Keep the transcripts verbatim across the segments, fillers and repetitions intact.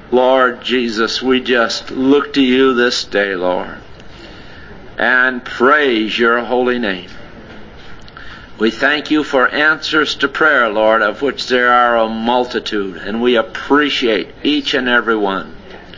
Lord Jesus, we just look to you this day, Lord, and praise your holy name. We thank you for answers to prayer, Lord, of which there are a multitude, and we appreciate each and every one.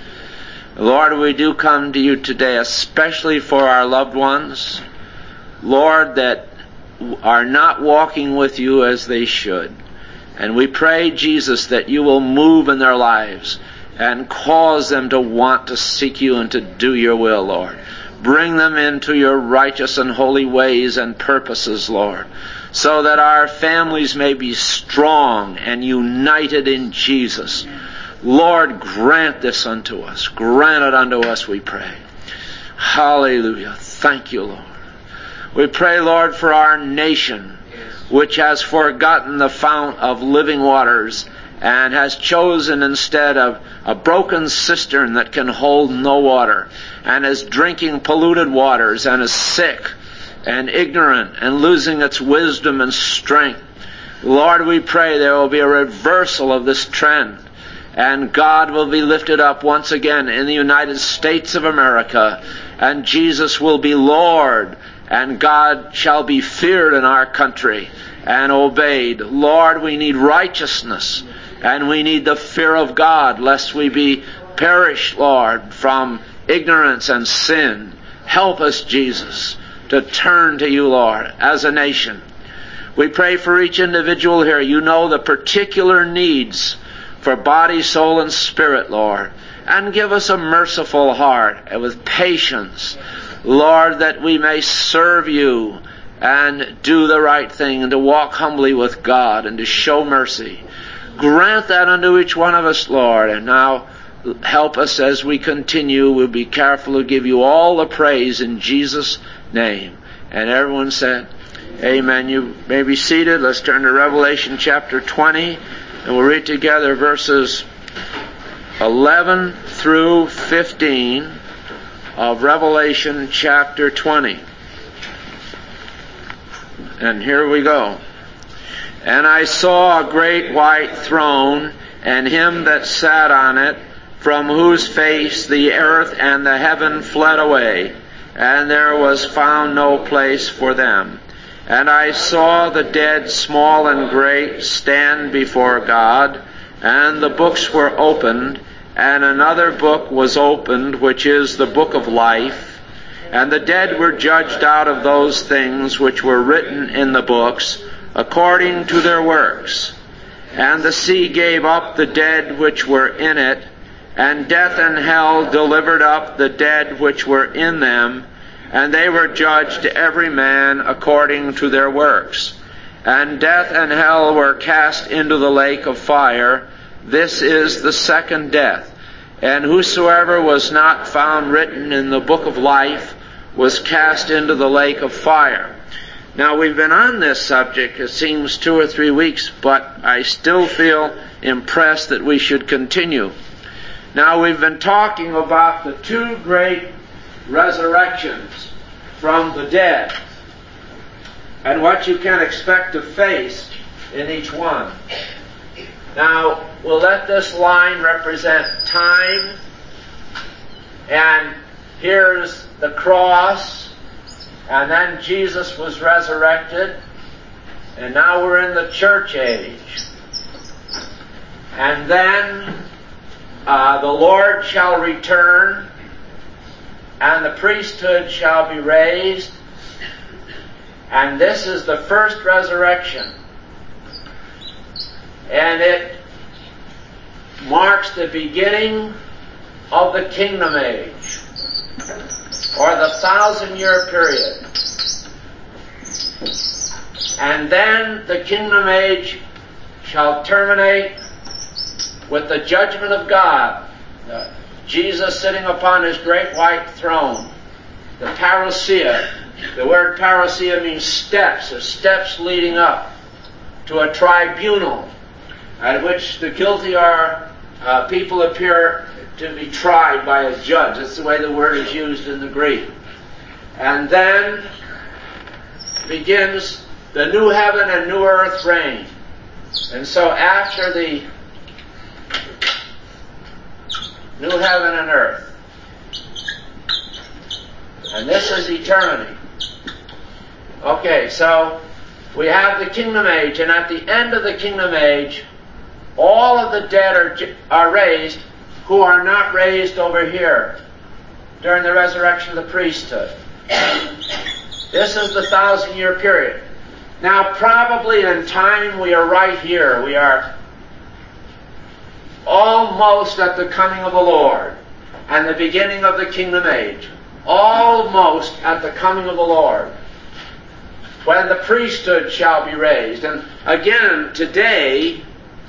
Lord, we do come to you today especially for our loved ones, Lord, that are not walking with you as they should. And we pray, Jesus, that you will move in their lives and cause them to want to seek you and to do your will, Lord. Bring them into your righteous and holy ways and purposes, Lord, so that our families may be strong and united in Jesus. Lord, grant this unto us. Grant it unto us, we pray. Hallelujah. Thank you, Lord. We pray, Lord, for our nation, which has forgotten the fount of living waters and has chosen instead of a broken cistern that can hold no water, and is drinking polluted waters, and is sick and ignorant and losing its wisdom and strength. Lord, we pray there will be a reversal of this trend, and God will be lifted up once again in the United States of America, and Jesus will be Lord, and God shall be feared in our country and obeyed. Lord, we need righteousness, and we need the fear of God, lest we be perished, Lord, from ignorance and sin. Help us, Jesus, to turn to you, Lord, as a nation. We pray for each individual here. You know the particular needs for body, soul, and spirit, Lord. And give us a merciful heart and with patience, Lord, that we may serve you and do the right thing and to walk humbly with God and to show mercy. Grant that unto each one of us, Lord. And now help us as we continue. We'll be careful to give you all the praise in Jesus' name. And everyone said, amen. You may be seated. Let's turn to Revelation chapter twenty, and we'll read together verses eleven through fifteen of Revelation chapter twenty. And here we go. And I saw a great white throne, and him that sat on it, from whose face the earth and the heaven fled away, and there was found no place for them. And I saw the dead, small and great, stand before God, and the books were opened, and another book was opened, which is the book of life. And the dead were judged out of those things which were written in the books, according to their works. And the sea gave up the dead which were in it, and death and hell delivered up the dead which were in them, and they were judged every man according to their works. And death and hell were cast into the lake of fire. This is the second death. And whosoever was not found written in the book of life was cast into the lake of fire. Now, we've been on this subject, it seems, two or three weeks, but I still feel impressed that we should continue. Now, we've been talking about the two great resurrections from the dead and what you can expect to face in each one. Now, we'll let this line represent time, and here's the cross, and then Jesus was resurrected, and now we're in the church age. And then uh, the Lord shall return, and the priesthood shall be raised, and this is the first resurrection. And it marks the beginning of the kingdom age, or the thousand-year period. And then the kingdom age shall terminate with the judgment of God. Uh, Jesus sitting upon his great white throne. The parousia. The word parousia means steps, or steps leading up to a tribunal at which the guilty are uh, people appear to be tried by a judge. That's the way the word is used in the Greek. And then begins the new heaven and new earth reign. And so after the New heaven and earth. And this is eternity. Okay, so we have the kingdom age, and at the end of the kingdom age, all of the dead are, are raised who are not raised over here during the resurrection of the priesthood. This is the thousand year period. Now probably in time we are right here. We are almost at the coming of the Lord and the beginning of the kingdom age. Almost at the coming of the Lord, when the priesthood shall be raised. And again, today,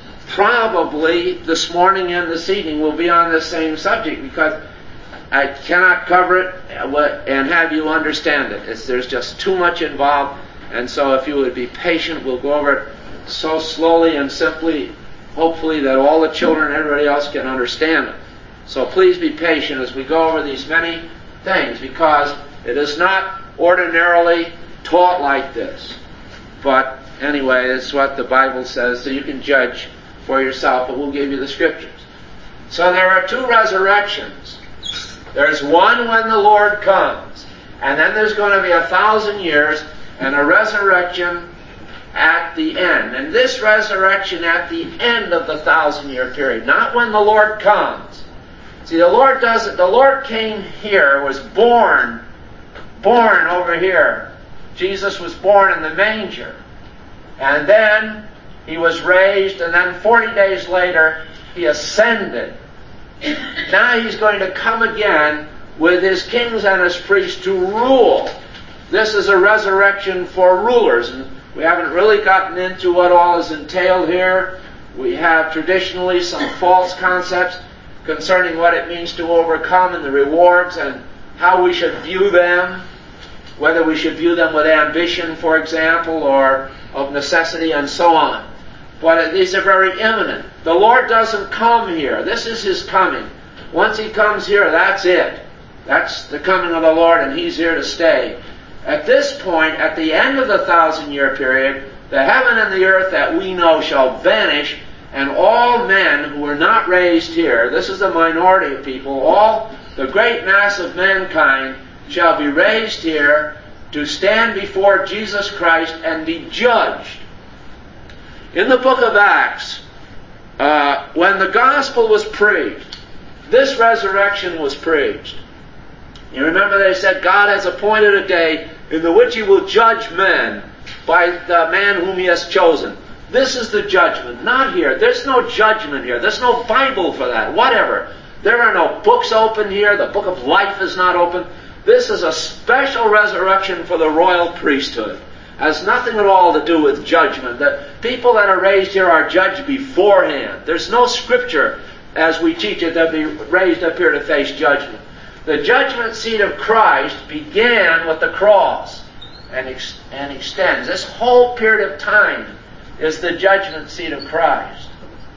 probably this morning and this evening will be on the same subject, because I cannot cover it and have you understand it. It's, there's just too much involved, and so if you would be patient, we'll go over it so slowly and simply, hopefully that all the children and everybody else can understand it. So please be patient as we go over these many things, because it is not ordinarily taught like this. But anyway, it's what the Bible says, so you can judge for yourself, but we'll give you the scriptures. So there are two resurrections. There's one when the Lord comes, and then there's going to be a thousand years and a resurrection at the end. And this resurrection at the end of the thousand year period, not when the Lord comes. See, the Lord doesn't, the Lord came here, was born, born over here. Jesus was born in the manger. And then he was raised, and then forty days later, he ascended. Now he's going to come again with his kings and his priests to rule. This is a resurrection for rulers. And we haven't really gotten into what all is entailed here. We have traditionally some false concepts concerning what it means to overcome and the rewards and how we should view them, whether we should view them with ambition, for example, or of necessity, and so on. But these are very imminent. The Lord doesn't come here. This is his coming. Once he comes here, that's it. That's the coming of the Lord, and he's here to stay. At this point, at the end of the thousand year period, the heaven and the earth that we know shall vanish, and all men who were not raised here, this is the minority of people, all the great mass of mankind shall be raised here to stand before Jesus Christ and be judged. In the book of Acts, uh, when the gospel was preached, this resurrection was preached. You remember they said God has appointed a day in the which he will judge men by the man whom he has chosen. This is the judgment, not here. There's no judgment here. There's no Bible for that, whatever. There are no books open here. The book of life is not open. This is a special resurrection for the royal priesthood. It has nothing at all to do with judgment. The people that are raised here are judged beforehand. There's no scripture, as we teach it, that be raised up here to face judgment. The judgment seat of Christ began with the cross and, ex- and extends. This whole period of time is the judgment seat of Christ.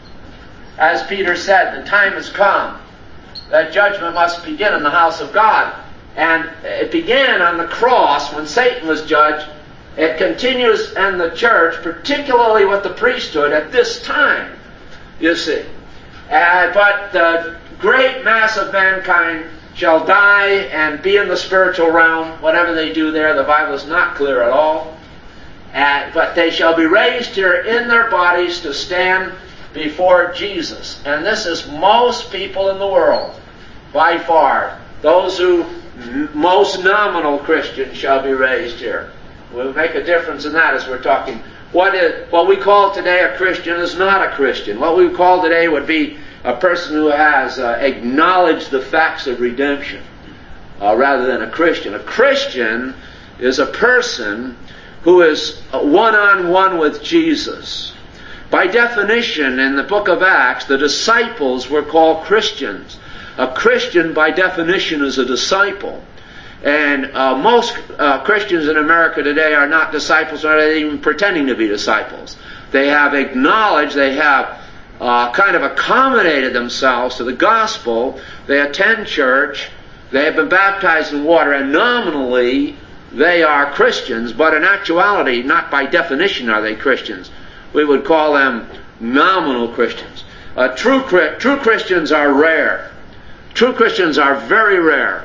As Peter said, the time has come that judgment must begin in the house of God. And it began on the cross when Satan was judged. It continues in the church, particularly with the priesthood at this time, you see. Uh, but the great mass of mankind shall die and be in the spiritual realm. Whatever they do there, the Bible is not clear at all. Uh, but they shall be raised here in their bodies to stand before Jesus. And this is most people in the world, by far. Those who, most nominal Christians shall be raised here. We'll make a difference in that as we're talking. What is, what we call today a Christian is not a Christian. What we call today would be a person who has uh, acknowledged the facts of redemption, uh, rather than a Christian. A Christian is a person who is one-on-one with Jesus. By definition, in the book of Acts, the disciples were called Christians. A Christian, by definition, is a disciple. And uh, most uh, Christians in America today are not disciples, or not even pretending to be disciples. They have acknowledged, they have uh, kind of accommodated themselves to the gospel. They attend church, they have been baptized in water, and nominally they are Christians, but in actuality, not by definition are they Christians. We would call them nominal Christians. Uh, true, true Christians are rare. True Christians are very rare.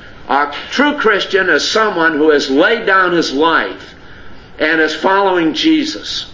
A true Christian is someone who has laid down his life and is following Jesus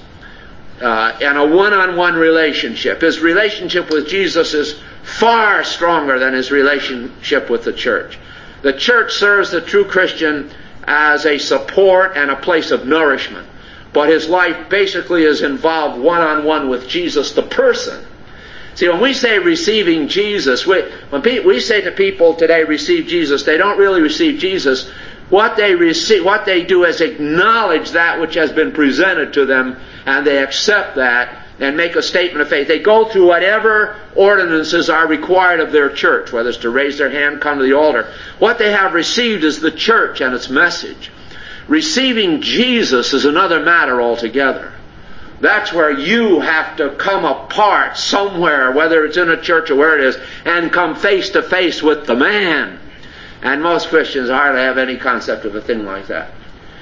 uh, in a one-on-one relationship. His relationship with Jesus is far stronger than his relationship with the church. The church serves the true Christian as a support and a place of nourishment, but his life basically is involved one-on-one with Jesus, the person. See, when we say receiving Jesus, we, when pe- we say to people today, receive Jesus, they don't really receive Jesus. What they receive, what they do is acknowledge that which has been presented to them, and they accept that and make a statement of faith. They go through whatever ordinances are required of their church, whether it's to raise their hand, come to the altar. What they have received is the church and its message. Receiving Jesus is another matter altogether. That's where you have to come apart somewhere, whether it's in a church or where it is, and come face to face with the man. And most Christians hardly have any concept of a thing like that.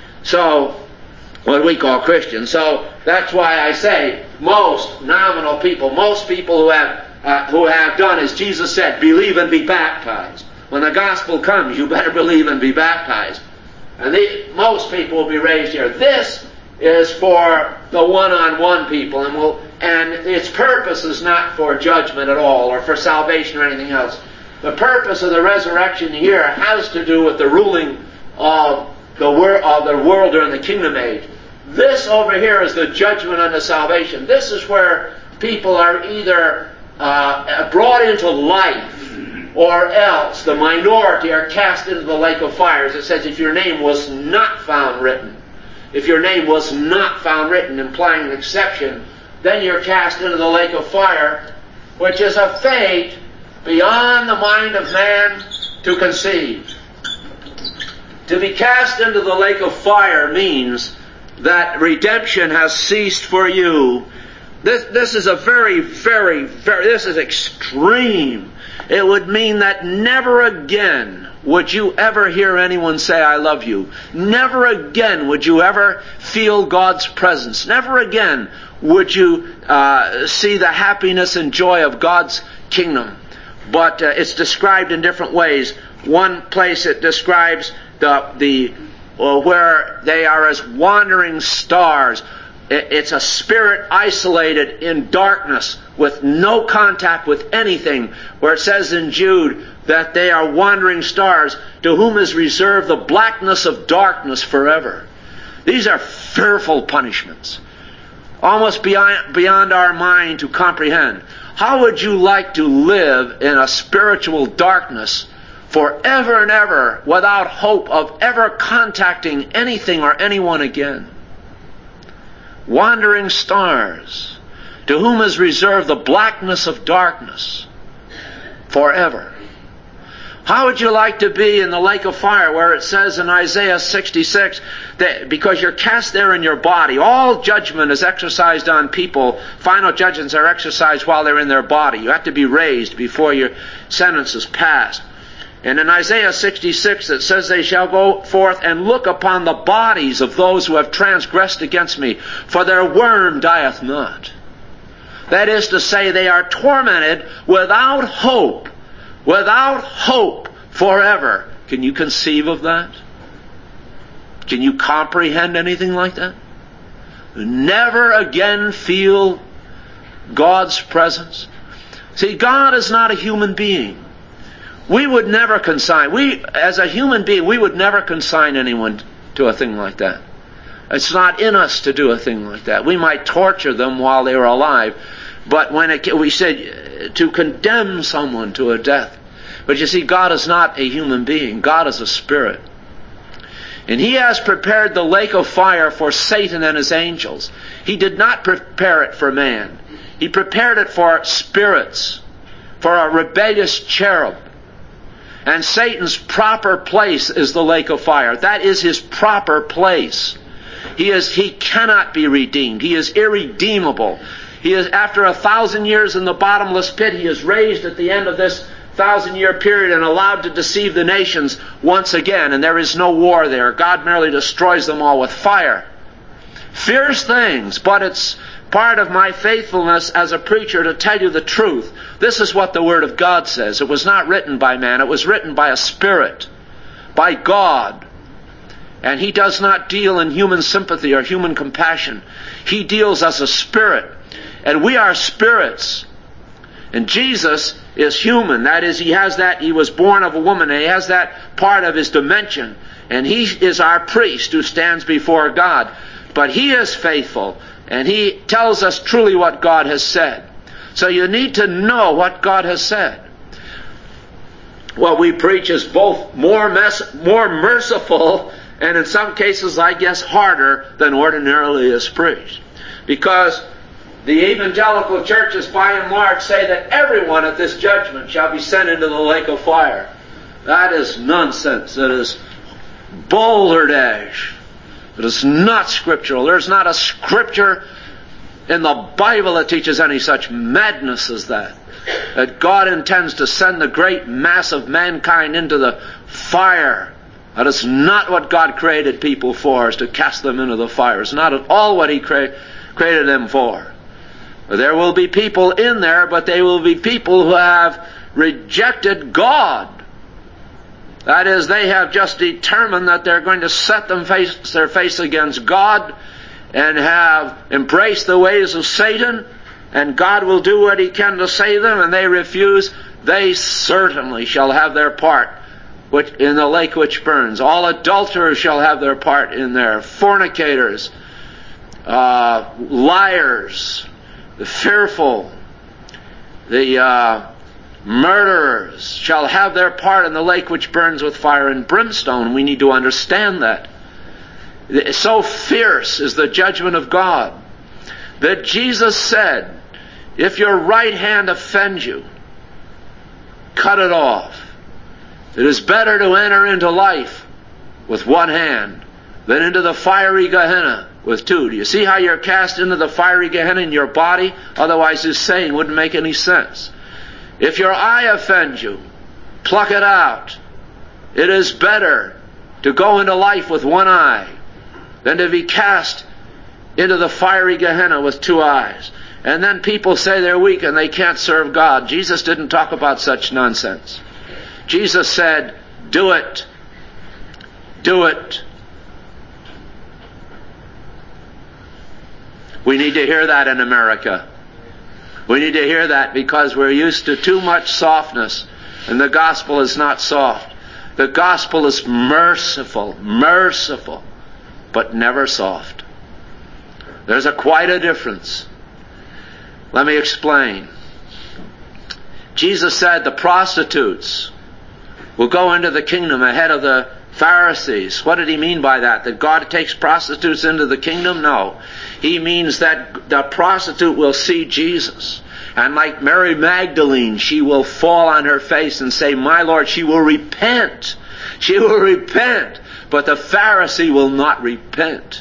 So, what we call Christians. So, that's why I say most nominal people, most people who have uh, who have done as Jesus said, believe and be baptized. When the gospel comes, you better believe and be baptized. And the, most people will be raised here. This is for the one-on-one people, and will, and its purpose is not for judgment at all, or for salvation or anything else. The purpose of the resurrection here has to do with the ruling of the, wor- of the world during the kingdom age. This over here is the judgment unto salvation. This is where people are either uh, brought into life, or else the minority are cast into the lake of fire. As it says, if your name was not found written. If your name was not found written, implying an exception, then you're cast into the lake of fire, which is a fate beyond the mind of man to conceive. To be cast into the lake of fire means that redemption has ceased for you. This, this is a very, very, very, this is extreme. It would mean that never again would you ever hear anyone say, I love you. Never again would you ever feel God's presence. Never again would you uh, see the happiness and joy of God's kingdom. But uh, it's described in different ways. One place it describes the the uh, where they are as wandering stars. It, it's a spirit isolated in darkness with no contact with anything, where it says in Jude that they are wandering stars to whom is reserved the blackness of darkness forever. These are fearful punishments, almost beyond, beyond our mind to comprehend. How would you like to live in a spiritual darkness forever and ever without hope of ever contacting anything or anyone again? Wandering stars, to whom is reserved the blackness of darkness forever. How would you like to be in the lake of fire, where it says in Isaiah sixty-six, that because you're cast there in your body, all judgment is exercised on people. Final judgments are exercised while they're in their body. You have to be raised before your sentence is passed. And in Isaiah sixty-six it says, they shall go forth and look upon the bodies of those who have transgressed against me, for their worm dieth not. That is to say, they are tormented without hope. Without hope forever. Can you conceive of that? Can you comprehend anything like that? Never again feel God's presence. See, God is not a human being. We would never consign, we, as a human being, we would never consign anyone to a thing like that. It's not in us to do a thing like that. We might torture them while they were alive, but when it, we said to condemn someone to a death. But you see, God is not a human being. God is a spirit. And He has prepared the lake of fire for Satan and his angels. He did not prepare it for man. He prepared it for spirits, for a rebellious cherub. And Satan's proper place is the lake of fire. That is his proper place. He is, he cannot be redeemed. He is irredeemable. He is, after a thousand years in the bottomless pit, he is raised at the end of this thousand year period and allowed to deceive the nations once again. And there is no war there. God merely destroys them all with fire. fierce things, but it's part of my faithfulness as a preacher to tell you the truth. This is what the Word of God says. It was not written by man. It was written by a Spirit, by God. And He does not deal in human sympathy or human compassion. He deals as a Spirit. And we are spirits. And Jesus is human. That is, He has that, He was born of a woman, and He has that part of His dimension. And He is our priest who stands before God. But He is faithful, and He tells us truly what God has said. So you need to know what God has said. What we preach is both more, mess, more merciful and in some cases, I guess, harder than ordinarily is preached. Because the evangelical churches, by and large, say that everyone at this judgment shall be sent into the lake of fire. That is nonsense. It is balderdash. It is not scriptural. There's not a scripture in the Bible that teaches any such madness as that. That God intends to send the great mass of mankind into the fire. That is not what God created people for, is to cast them into the fire. It's not at all what He cre- created them for. There will be people in there, but they will be people who have rejected God. That is, they have just determined that they're going to set them face, their face against God and have embraced the ways of Satan, and God will do what He can to save them, and they refuse. They certainly shall have their part which, in the lake which burns. All adulterers shall have their part in there. Fornicators, uh, liars, the fearful, the uh, murderers shall have their part in the lake which burns with fire and brimstone. We need to understand that. So fierce is the judgment of God that Jesus said, if your right hand offends you, cut it off. It is better to enter into life with one hand than into the fiery Gehenna with two. Do you see how you're cast into the fiery Gehenna in your body? Otherwise this saying wouldn't make any sense. If your eye offends you, pluck it out. It is better to go into life with one eye than to be cast into the fiery Gehenna with two eyes. And then people say they're weak and they can't serve God. Jesus didn't talk about such nonsense. Jesus said, do it. Do it. We need to hear that in America. We need to hear that because we're used to too much softness, and the gospel is not soft. The gospel is merciful, merciful, but never soft. There's a quite a difference. Let me explain. Jesus said the prostitutes will go into the kingdom ahead of the Pharisees. What did He mean by that? That God takes prostitutes into the kingdom? No. He means that the prostitute will see Jesus. And like Mary Magdalene, she will fall on her face and say, my Lord, she will repent. She will repent. But the Pharisee will not repent.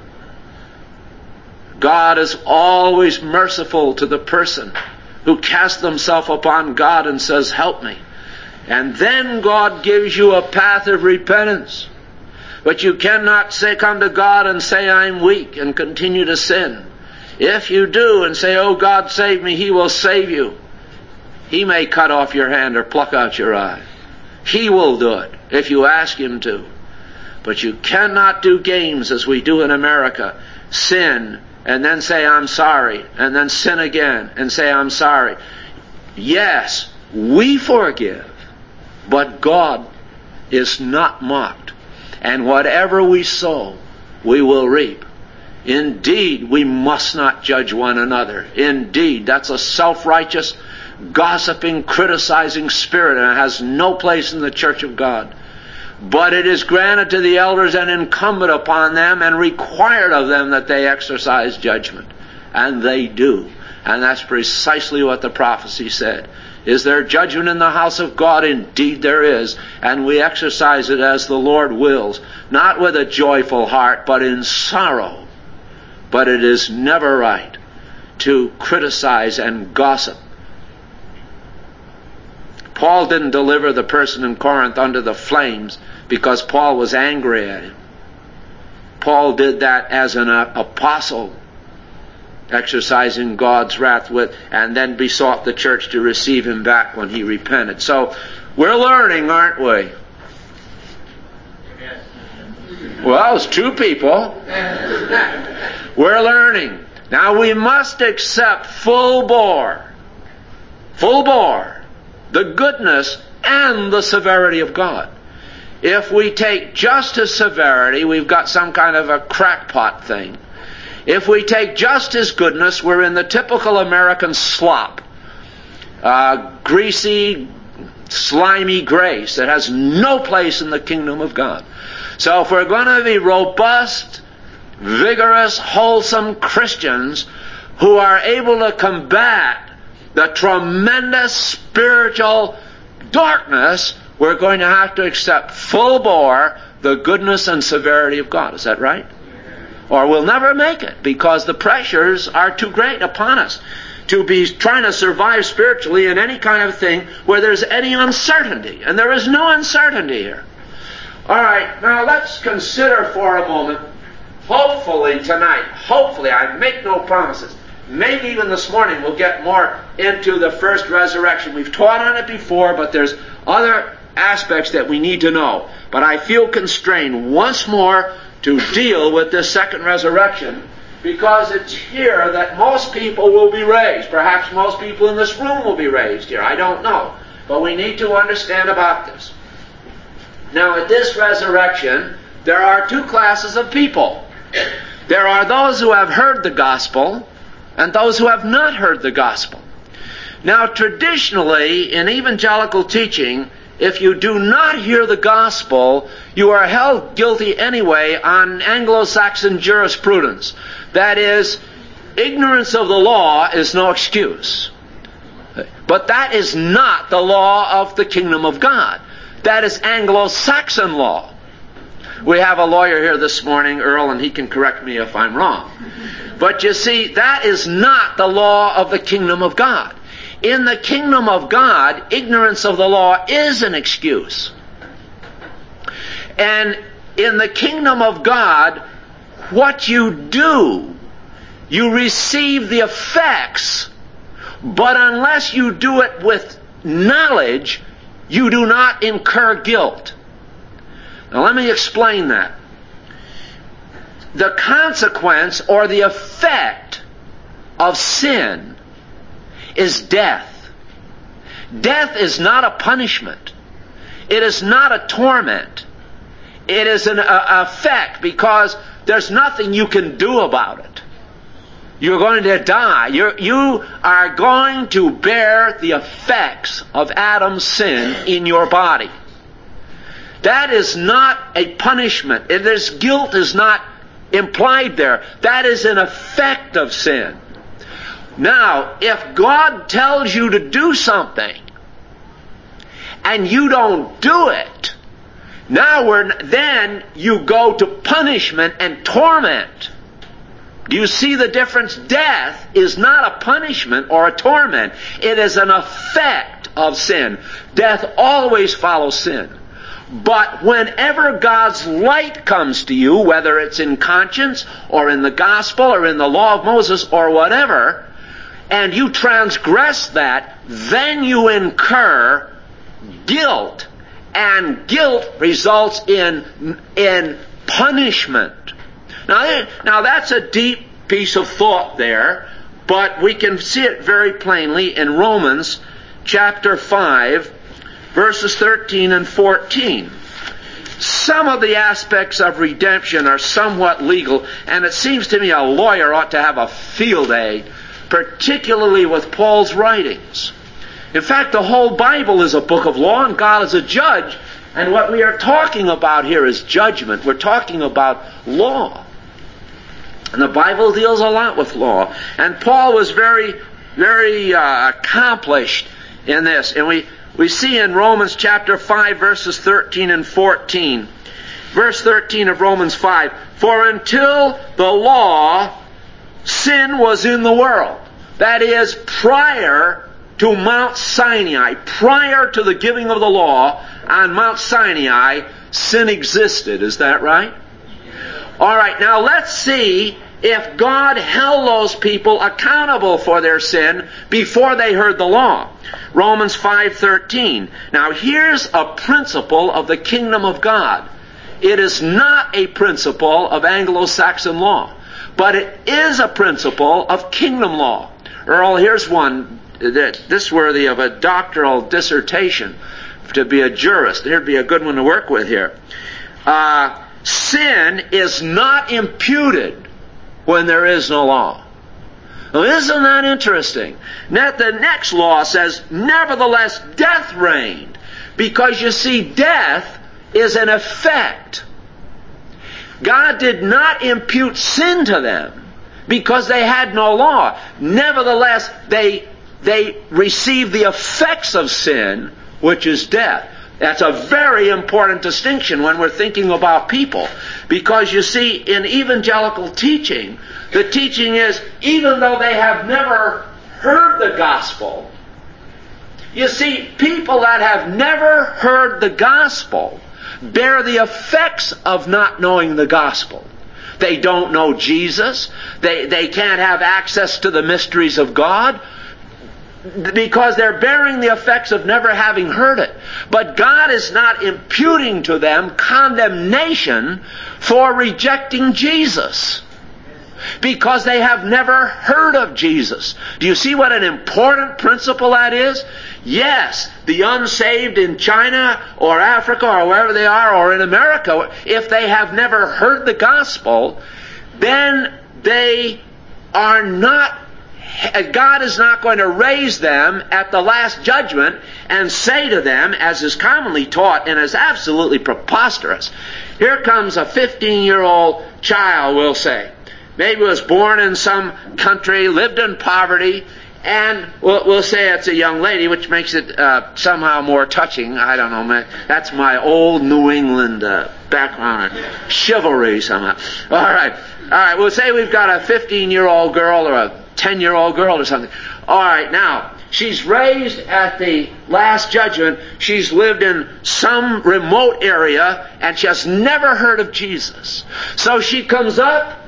God is always merciful to the person who casts themselves upon God and says, help me. And then God gives you a path of repentance. But you cannot say, come to God and say, I'm weak, and continue to sin. If you do and say, oh God, save me, He will save you. He may cut off your hand or pluck out your eye. He will do it if you ask Him to. But you cannot do games as we do in America. Sin and then say, I'm sorry, and then sin again and say, I'm sorry. Yes, we forgive. But God is not mocked. And whatever we sow, we will reap. Indeed, we must not judge one another. Indeed, that's a self-righteous, gossiping, criticizing spirit, and it has no place in the church of God. But it is granted to the elders and incumbent upon them and required of them that they exercise judgment. And they do. And that's precisely what the prophecy said. Is there judgment in the house of God? Indeed there is. And we exercise it as the Lord wills. Not with a joyful heart, but in sorrow. But it is never right to criticize and gossip. Paul didn't deliver the person in Corinth under the flames because Paul was angry at him. Paul did that as an uh, apostle, exercising God's wrath with, and then besought the church to receive him back when he repented. So we're learning, aren't we? Well, it's two people. We're learning. Now we must accept full bore, full bore, the goodness and the severity of God. If we take just his severity, we've got some kind of a crackpot thing. If we take just his goodness, we're in the typical American slop. Uh, greasy, slimy grace that has no place in the kingdom of God. So if we're going to be robust, vigorous, wholesome Christians who are able to combat the tremendous spiritual darkness, we're going to have to accept full bore the goodness and severity of God. Is that right? Or we'll never make it, because the pressures are too great upon us to be trying to survive spiritually in any kind of thing where there's any uncertainty. And there is no uncertainty here. All right, now let's consider for a moment, hopefully tonight, hopefully, I make no promises, maybe even this morning we'll get more into the first resurrection. We've taught on it before, but there's other aspects that we need to know. But I feel constrained once more to deal with this second resurrection, because it's here that most people will be raised. Perhaps most people in this room will be raised here. I don't know. But we need to understand about this. Now, at this resurrection, there are two classes of people. There are those who have heard the gospel and those who have not heard the gospel. Now, traditionally, in evangelical teaching, if you do not hear the gospel, you are held guilty anyway on Anglo-Saxon jurisprudence. That is, ignorance of the law is no excuse. But that is not the law of the kingdom of God. That is Anglo-Saxon law. We have a lawyer here this morning, Earl, and he can correct me if I'm wrong. But you see, that is not the law of the kingdom of God. In the kingdom of God, ignorance of the law is an excuse. And in the kingdom of God, what you do, you receive the effects, but unless you do it with knowledge, you do not incur guilt. Now let me explain that. The consequence or the effect of sin is death. Death is not a punishment. It is not a torment. It is an a, effect, because there's nothing you can do about it. You're going to die. You're, you are going to bear the effects of Adam's sin in your body. That is not a punishment. It is, guilt is not implied there. That is an effect of sin. Now, if God tells you to do something and you don't do it, now we're, then you go to punishment and torment. Do you see the difference? Death is not a punishment or a torment. It is an effect of sin. Death always follows sin. But whenever God's light comes to you, whether it's in conscience or in the gospel or in the law of Moses or whatever, and you transgress that, then you incur guilt. And guilt results in, in punishment. Now, now that's a deep piece of thought there, but we can see it very plainly in Romans chapter five, verses thirteen and fourteen. Some of the aspects of redemption are somewhat legal, and it seems to me a lawyer ought to have a field day, particularly with Paul's writings. In fact, the whole Bible is a book of law, and God is a judge, and what we are talking about here is judgment. We're talking about law. And the Bible deals a lot with law. And Paul was very, very uh, accomplished in this. And we, we see in Romans chapter five, verses thirteen and fourteen. Verse thirteen of Romans five. For until the law, sin was in the world. That is, prior to Mount Sinai, prior to the giving of the law on Mount Sinai, sin existed. Is that right? All right, now let's see if God held those people accountable for their sin before they heard the law. Romans five thirteen. Now here's a principle of the kingdom of God. It is not a principle of Anglo-Saxon law, but it is a principle of kingdom law. Earl, here's one this worthy of a doctoral dissertation to be a jurist. Here'd be a good one to work with here. Uh, sin is not imputed when there is no law. Well, isn't that interesting? Now, the next law says, nevertheless, death reigned. Because you see, death is an effect. God did not impute sin to them because they had no law. Nevertheless, they, they received the effects of sin, which is death. That's a very important distinction when we're thinking about people. Because you see, in evangelical teaching, the teaching is, even though they have never heard the gospel, you see, people that have never heard the gospel bear the effects of not knowing the gospel. They don't know Jesus. They, they can't have access to the mysteries of God, because they're bearing the effects of never having heard it. But God is not imputing to them condemnation for rejecting Jesus, because they have never heard of Jesus. Do you see what an important principle that is? Yes, the unsaved in China or Africa or wherever they are, or in America, if they have never heard the gospel, then they are not, God is not going to raise them at the last judgment and say to them, as is commonly taught and is absolutely preposterous. Here comes a fifteen-year-old child, we'll say. Maybe was born in some country, lived in poverty, and we'll, we'll say it's a young lady, which makes it uh, somehow more touching. I don't know. My, that's my old New England uh, background, chivalry somehow. All right, all right. We'll say we've got a fifteen-year-old girl or a ten-year-old girl or something. All right, now she's raised at the last judgment. She's lived in some remote area, and she has never heard of Jesus. So she comes up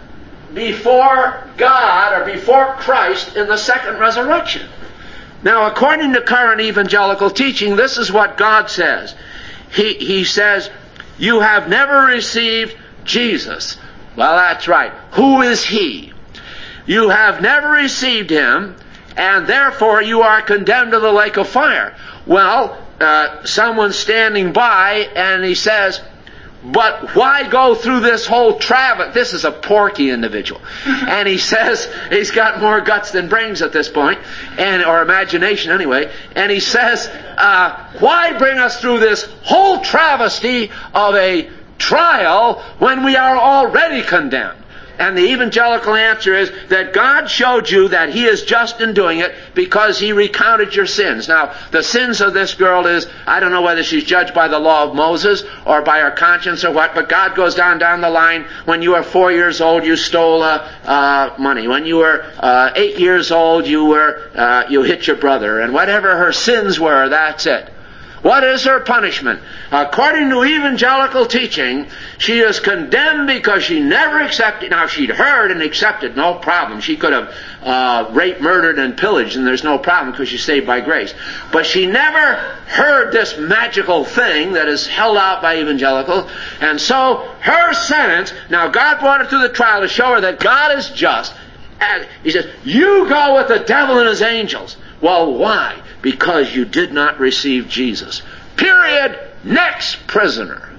before God or before Christ in the second resurrection. Now, according to current evangelical teaching, this is what God says. He, he says, you have never received Jesus. Well, that's right. Who is He? You have never received Him, and therefore you are condemned to the lake of fire. Well, uh, someone's standing by, and he says, but why go through this whole travel? This is a porky individual. And he says, he's got more guts than brains at this point, and or imagination anyway. And he says, uh, why bring us through this whole travesty of a trial when we are already condemned? And the evangelical answer is that God showed you that He is just in doing it because He recounted your sins. Now, the sins of this girl is, I don't know whether she's judged by the law of Moses or by her conscience or what, but God goes down down the line. When you were four years old, you stole uh, uh, money. When you were uh, eight years old, you were uh, you hit your brother. And whatever her sins were, that's it. What is her punishment? According to evangelical teaching, she is condemned because she never accepted. Now, if she'd heard and accepted, no problem. She could have uh, raped, murdered, and pillaged, and there's no problem because she's saved by grace. But she never heard this magical thing that is held out by evangelicals, and so her sentence, now God brought her through the trial to show her that God is just. And He says, you go with the devil and his angels. Well, why? Because you did not receive Jesus. Period. Next prisoner.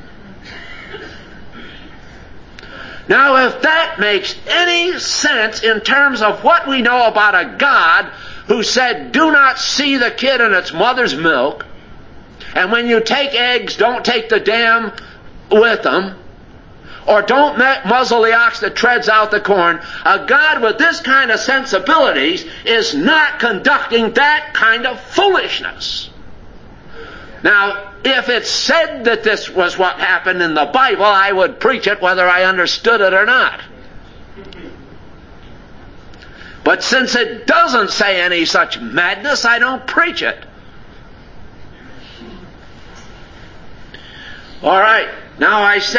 Now, if that makes any sense in terms of what we know about a God who said, do not see the kid in its mother's milk, and when you take eggs, don't take the dam with them, or don't muzzle the ox that treads out the corn. A God with this kind of sensibilities is not conducting that kind of foolishness. Now, if it's said that this was what happened in the Bible, I would preach it whether I understood it or not. But since it doesn't say any such madness, I don't preach it. All right. Now, I said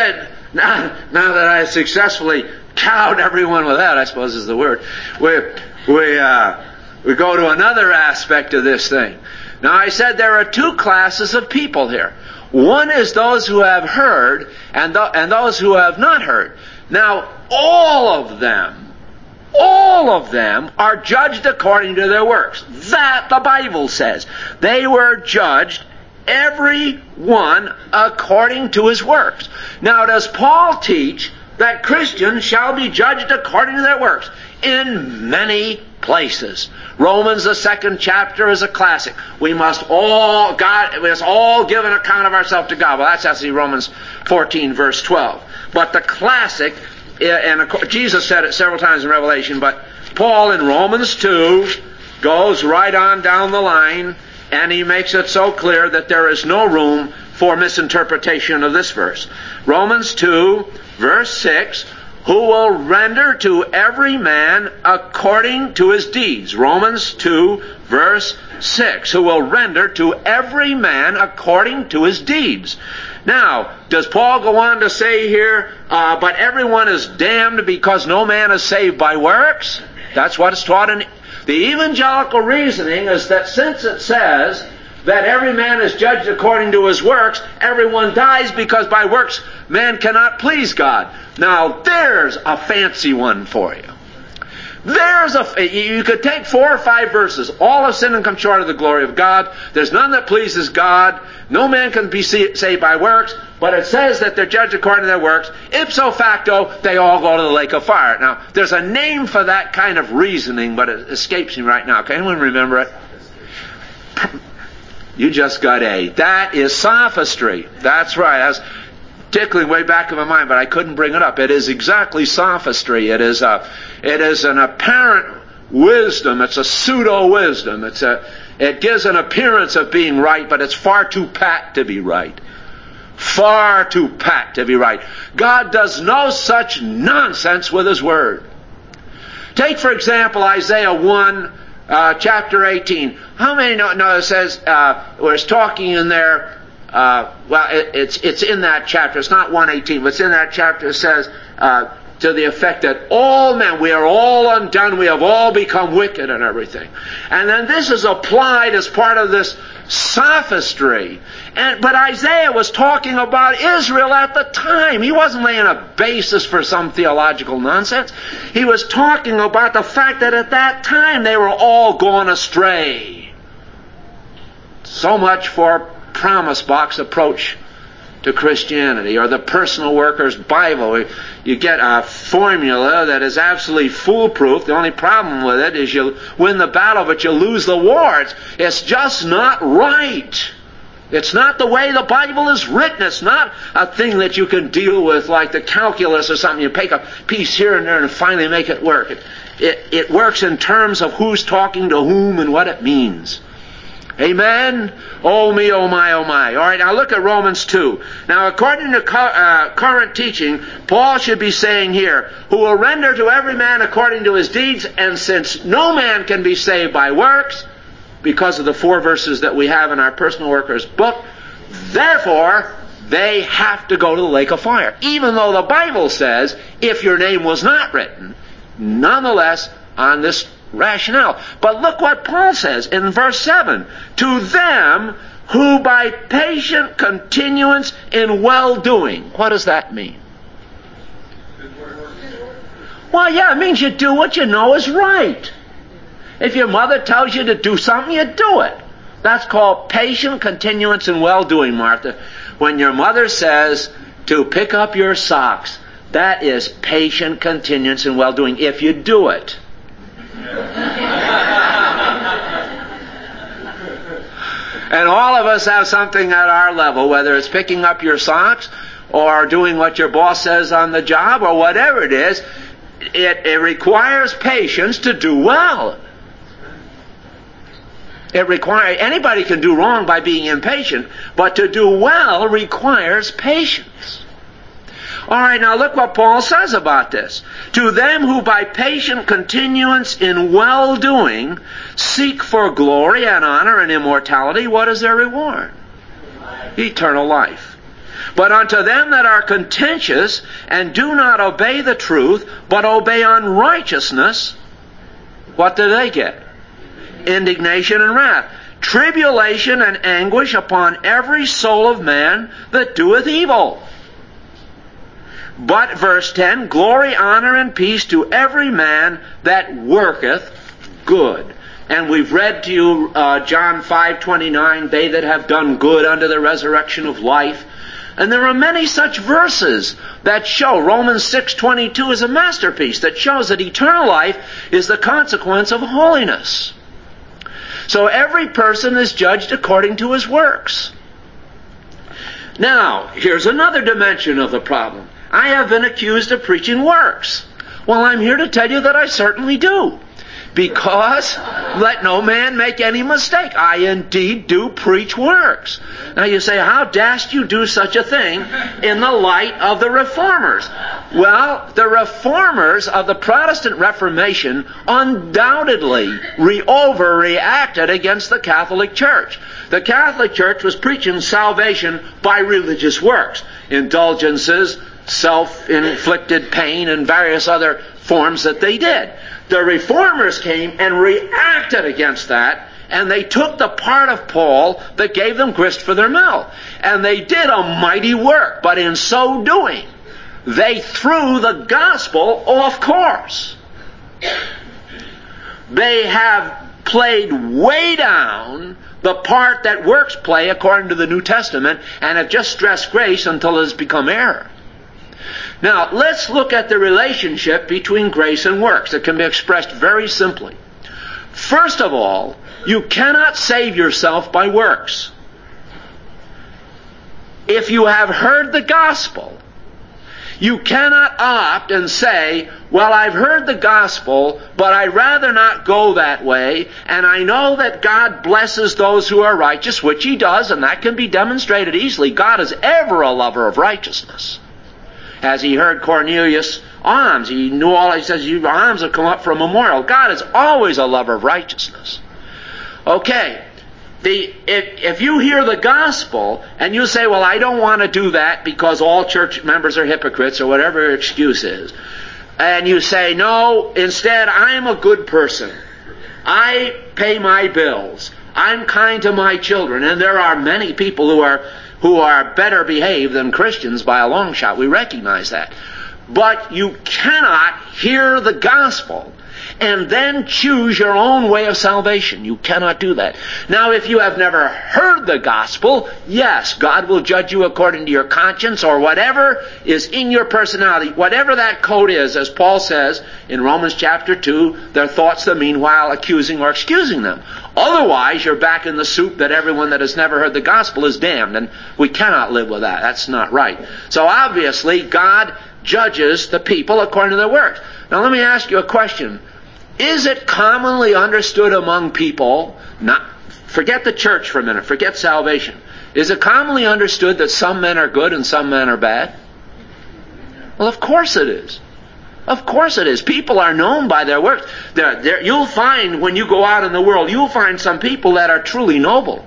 Now, now that I successfully cowed everyone with that, I suppose is the word, we, we, uh, we go to another aspect of this thing. Now, I said there are two classes of people here. One is those who have heard, and, th- and those who have not heard. Now, all of them, all of them are judged according to their works. That the Bible says. They were judged, every one according to his works. Now, does Paul teach that Christians shall be judged according to their works? In many places. Romans, the second chapter, is a classic. We must all, God, we must all give an account of ourselves to God. Well, that's actually Romans fourteen, verse twelve. But the classic, and Jesus said it several times in Revelation, but Paul in Romans two goes right on down the line, and he makes it so clear that there is no room for misinterpretation of this verse. Romans two, verse six, who will render to every man according to his deeds. Romans two, verse six, who will render to every man according to his deeds. Now, does Paul go on to say here, uh, but everyone is damned because no man is saved by works? That's what is taught in the evangelical reasoning, is that since it says that every man is judged according to his works, everyone dies because by works man cannot please God. Now, there's a fancy one for you. There's a, you could take four or five verses. All have sinned and come short of the glory of God. There's none that pleases God. No man can be saved by works. But it says that they're judged according to their works. Ipso facto, they all go to the lake of fire. Now, there's a name for that kind of reasoning, but it escapes me right now. Can anyone remember it? You just got A. That is sophistry. That's right. That's tickling way back in my mind, but I couldn't bring it up. It is exactly sophistry. It is a, it is an apparent wisdom. It's a pseudo-wisdom. It's a, it gives an appearance of being right, but it's far too pat to be right. Far too pat to be right. God does no such nonsense with His Word. Take, for example, Isaiah one, uh, chapter eighteen. How many know, know it says, uh, where it's talking in there, Uh, well, it, it's it's in that chapter. It's not one eighteen, but it's in that chapter. It says uh, to the effect that all men, we are all undone. We have all become wicked and everything. And then this is applied as part of this sophistry. And but Isaiah was talking about Israel at the time. He wasn't laying a basis for some theological nonsense. He was talking about the fact that at that time they were all gone astray. So much for promise box approach to Christianity, or the Personal Workers Bible. You get a formula that is absolutely foolproof. The only problem with it is you win the battle, but you lose the war. It's, it's just not right. It's not the way the Bible is written. It's not a thing that you can deal with like the calculus or something. You take a piece here and there and finally make it work. It, it, it works in terms of who's talking to whom and what it means. Amen? Oh me, oh my, oh my. All right, now look at Romans two. Now, according to uh, current teaching, Paul should be saying here, who will render to every man according to his deeds, and since no man can be saved by works, because of the four verses that we have in our Personal Workers book, therefore, they have to go to the lake of fire. Even though the Bible says, if your name was not written, nonetheless, on this rationale. But look what Paul says in verse seven. To them who by patient continuance in well-doing. What does that mean? Well, yeah, it means you do what you know is right. If your mother tells you to do something, you do it. That's called patient continuance in well-doing, Martha. When your mother says to pick up your socks, that is patient continuance in well-doing if you do it. And all of us have something at our level, whether it's picking up your socks or doing what your boss says on the job or whatever it is. It, it requires patience to do well. It requires, anybody can do wrong by being impatient, but to do well requires patience. All right, now look what Paul says about this. To them who by patient continuance in well-doing seek for glory and honor and immortality, what is their reward? Eternal life. But unto them that are contentious, and do not obey the truth, but obey unrighteousness, what do they get? Indignation and wrath. Tribulation and anguish upon every soul of man that doeth evil. But, verse ten, glory, honor, and peace to every man that worketh good. And we've read to you uh, John five twenty-nine, they that have done good unto the resurrection of life. And there are many such verses that show. Romans six twenty-two is a masterpiece that shows that eternal life is the consequence of holiness. So every person is judged according to his works. Now, here's another dimension of the problem. I have been accused of preaching works. Well, I'm here to tell you that I certainly do. Because, let no man make any mistake, I indeed do preach works. Now you say, how dashed you do such a thing in the light of the Reformers? Well, the Reformers of the Protestant Reformation undoubtedly re- overreacted against the Catholic Church. The Catholic Church was preaching salvation by religious works, indulgences, self-inflicted pain, and various other forms that they did. The Reformers came and reacted against that, and they took the part of Paul that gave them grist for their mill. And they did a mighty work, but in so doing, they threw the gospel off course. They have played way down the part that works play according to the New Testament, and have just stressed grace until it has become error. Now, let's look at the relationship between grace and works. It can be expressed very simply. First of all, you cannot save yourself by works. If you have heard the gospel, you cannot opt and say, well, I've heard the gospel, but I'd rather not go that way, and I know that God blesses those who are righteous, which He does, and that can be demonstrated easily. God is ever a lover of righteousness. As he heard Cornelius' alms, he knew all. He says, your alms have come up for a memorial. God is always a lover of righteousness. Okay, the if, if you hear the gospel and you say, well, I don't want to do that because all church members are hypocrites or whatever your excuse is, and you say, no, instead, I'm a good person. I pay my bills. I'm kind to my children. And there are many people who are who are better behaved than Christians by a long shot. We recognize that. But you cannot hear the gospel and then choose your own way of salvation. You cannot do that. Now, if you have never heard the gospel, yes, God will judge you according to your conscience or whatever is in your personality. Whatever that code is, as Paul says in Romans chapter two, their thoughts the meanwhile accusing or excusing them. Otherwise, you're back in the soup that everyone that has never heard the gospel is damned, and we cannot live with that. That's not right. So obviously, God judges the people according to their works. Now let me ask you a question. Is it commonly understood among people, not forget the church for a minute, forget salvation. Is it commonly understood that some men are good and some men are bad? Well, of course it is. Of course it is. People are known by their works. They're, they're, you'll find when you go out in the world, you'll find some people that are truly noble.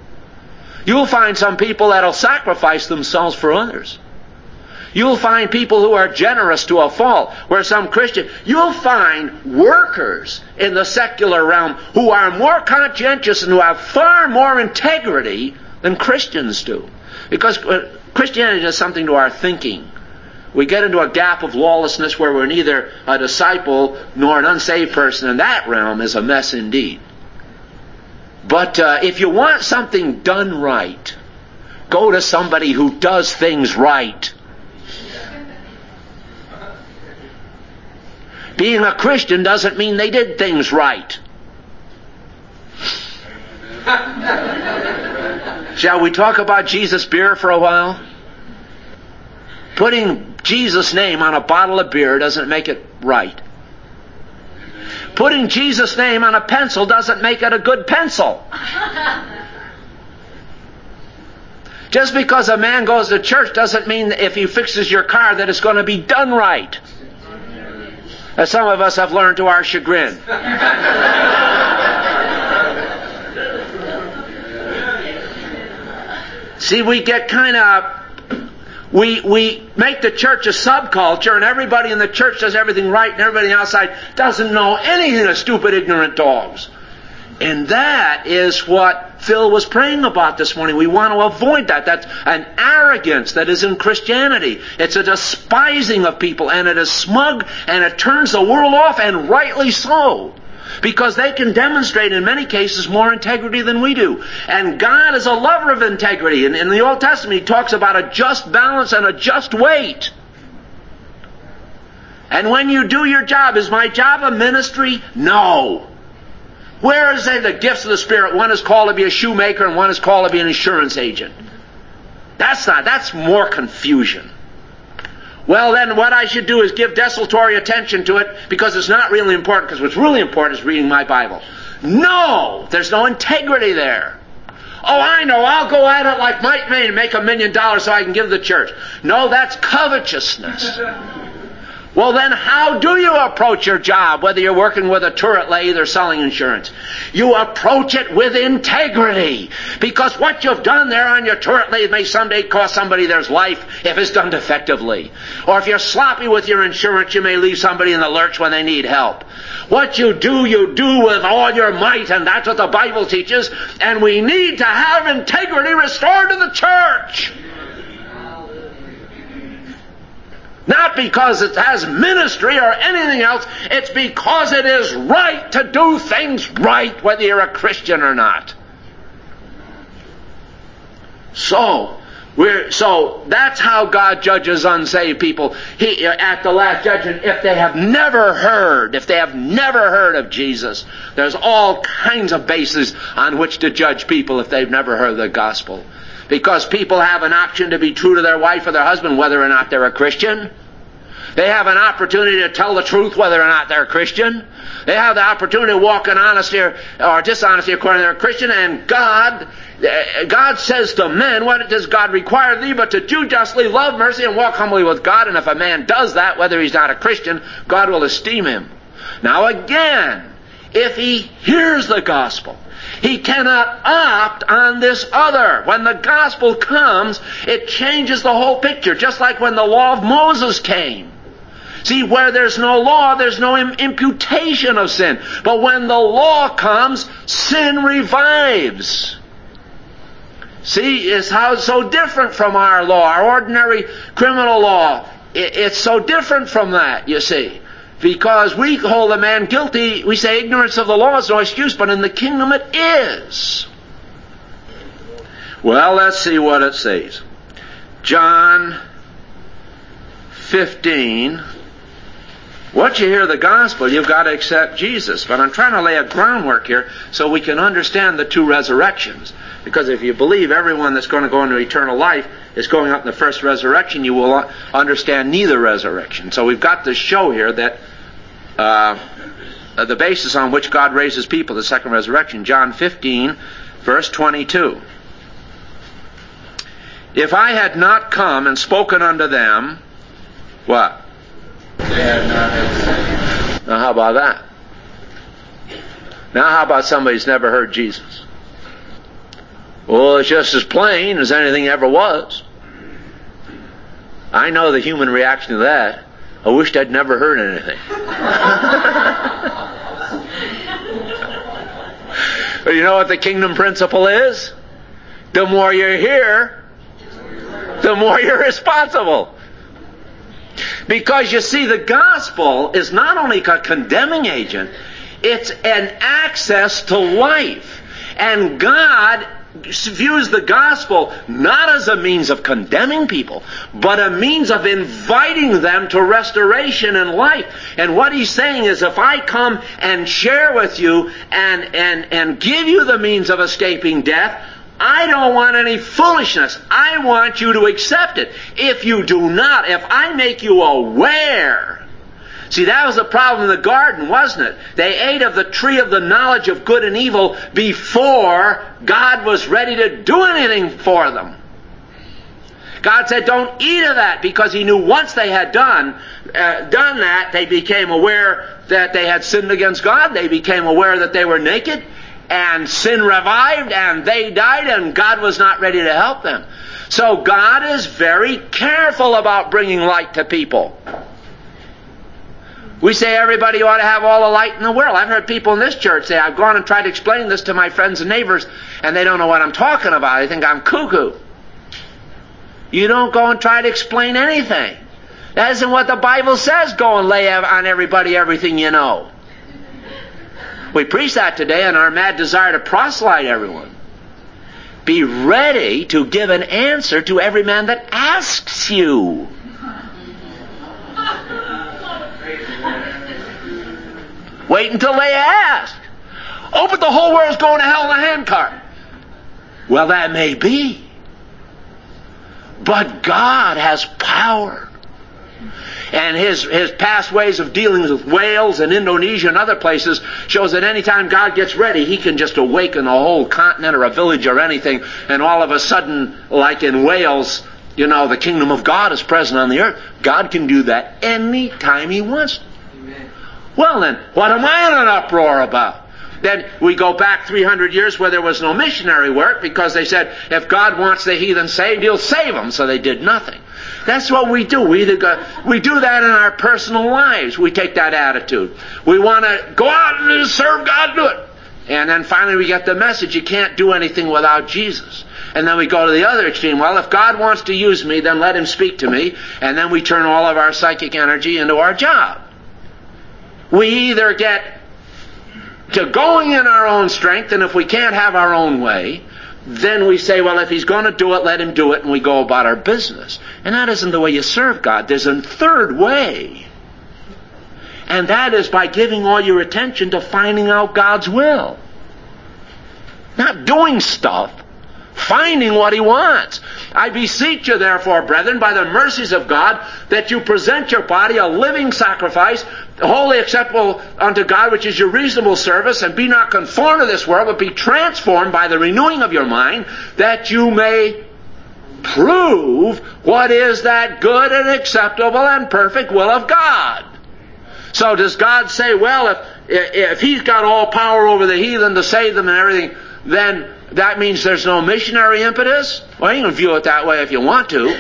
You'll find some people that will sacrifice themselves for others. You'll find people who are generous to a fault, where some Christian... You'll find workers in the secular realm who are more conscientious and who have far more integrity than Christians do. Because Christianity does something to our thinking. We get into a gap of lawlessness where we're neither a disciple nor an unsaved person, and that realm is a mess indeed. But uh, if you want something done right, go to somebody who does things right. Being a Christian doesn't mean they did things right. Shall we talk about Jesus beer for a while? Putting Jesus' name on a bottle of beer doesn't make it right. Putting Jesus' name on a pencil doesn't make it a good pencil. Just because a man goes to church doesn't mean that if he fixes your car that it's going to be done right. As some of us have learned to our chagrin. See, we get kind of We, we make the church a subculture, and everybody in the church does everything right, and everybody outside doesn't know anything of stupid, ignorant dogs. And that is what Phil was praying about this morning. We want to avoid that. That's an arrogance that is in Christianity. It's a despising of people, and it is smug, and it turns the world off, and rightly so. Because they can demonstrate in many cases more integrity than we do. And God is a lover of integrity. And in the Old Testament He talks about a just balance and a just weight. And when you do your job, is my job a ministry? No. Where is it the gifts of the Spirit? One is called to be a shoemaker and one is called to be an insurance agent. That's not, that's more confusion. Well, then what I should do is give desultory attention to it because it's not really important, because what's really important is reading my Bible. No! There's no integrity there. Oh, I know, I'll go at it like Mike Maine and make a million dollars so I can give to the church. No, that's covetousness. Well, then how do you approach your job, whether you're working with a turret lathe or selling insurance? You approach it with integrity. Because what you've done there on your turret lathe may someday cost somebody their life if it's done defectively. Or if you're sloppy with your insurance, you may leave somebody in the lurch when they need help. What you do, you do with all your might, and that's what the Bible teaches. And we need to have integrity restored to the church. Not because it has ministry or anything else. It's because it is right to do things right, whether you're a Christian or not. So, we're, so that's how God judges unsaved people. He, at the last judgment, if they have never heard, if they have never heard of Jesus, there's all kinds of bases on which to judge people if they've never heard the gospel. Because people have an option to be true to their wife or their husband whether or not they're a Christian. They have an opportunity to tell the truth whether or not they're a Christian. They have the opportunity to walk in honesty or, or dishonesty according to their Christian. And God, God says to men, what does God require of thee but to do justly, love mercy, and walk humbly with God? And if a man does that, whether he's not a Christian, God will esteem him. Now again, if he hears the gospel, he cannot opt on this other. When the gospel comes, it changes the whole picture, just like when the law of Moses came. See, where there's no law, there's no imputation of sin. But when the law comes, sin revives. See, it's how it's so different from our law, our ordinary criminal law. It's so different from that, you see. Because we hold a man guilty, we say ignorance of the law is no excuse, but in the kingdom it is. Well, let's see what it says. John fifteen. Once you hear the gospel, you've got to accept Jesus. But I'm trying to lay a groundwork here so we can understand the two resurrections. Because if you believe everyone that's going to go into eternal life is going up in the first resurrection, you will understand neither resurrection. So we've got to show here that uh, the basis on which God raises people, the second resurrection. John fifteen, verse twenty-two. If I had not come and spoken unto them, what? They had not had sin. Now how about that? Now how about somebody who's never heard Jesus? Well, it's just as plain as anything ever was. I know the human reaction to that. I wished I'd never heard anything. But you know what the kingdom principle is? The more you hear, the more you're responsible. Because you see, the gospel is not only a condemning agent, it's an access to life. And God views the gospel not as a means of condemning people, but a means of inviting them to restoration and life. And what he's saying is, if I come and share with you and, and, and give you the means of escaping death, I don't want any foolishness. I want you to accept it. If you do not, if I make you aware. See, that was the problem in the garden, wasn't it? They ate of the tree of the knowledge of good and evil before God was ready to do anything for them. God said, don't eat of that, because he knew once they had done, uh, done that, they became aware that they had sinned against God. They became aware that they were naked. and sin revived, and they died, and God was not ready to help them. So God is very careful about bringing light to people. We say everybody ought to have all the light in the world. I've heard people in this church say, I've gone and tried to explain this to my friends and neighbors, and they don't know what I'm talking about. They think I'm cuckoo. You don't go and try to explain anything. That isn't what the Bible says. Go and lay on everybody everything you know. We preach that today in our mad desire to proselyte everyone. Be ready to give an answer to every man that asks you. Wait until they ask. Oh, but the whole world's going to hell in a handcart. Well, that may be. But God has power. And his, his past ways of dealing with Wales and Indonesia and other places shows that any time God gets ready, He can just awaken a whole continent or a village or anything, and all of a sudden, like in Wales, you know, the kingdom of God is present on the earth. God can do that any time He wants. Amen. Well then, what am I in an uproar about? Then we go back three hundred years where there was no missionary work because they said, if God wants the heathen saved, He'll save them. So they did nothing. That's what we do. We, either go, we do that in our personal lives. We take that attitude. We want to go out and serve God, do it. And then finally we get the message, you can't do anything without Jesus. And then we go to the other extreme. Well, if God wants to use me, then let Him speak to me. And then we turn all of our psychic energy into our job. We either get to going in our own strength, and if we can't have our own way, then we say, well, if He's going to do it, let Him do it, and we go about our business. And that isn't the way you serve God. There's a third way. And that is by giving all your attention to finding out God's will. Not doing stuff. Finding what He wants. I beseech you, therefore, brethren, by the mercies of God, that you present your body a living sacrifice, wholly acceptable unto God, which is your reasonable service, and be not conformed to this world, but be transformed by the renewing of your mind, that you may prove what is that good and acceptable and perfect will of God. So does God say, well, if, if He's got all power over the heathen to save them and everything, then that means there's no missionary impetus? Well, you can view it that way if you want to.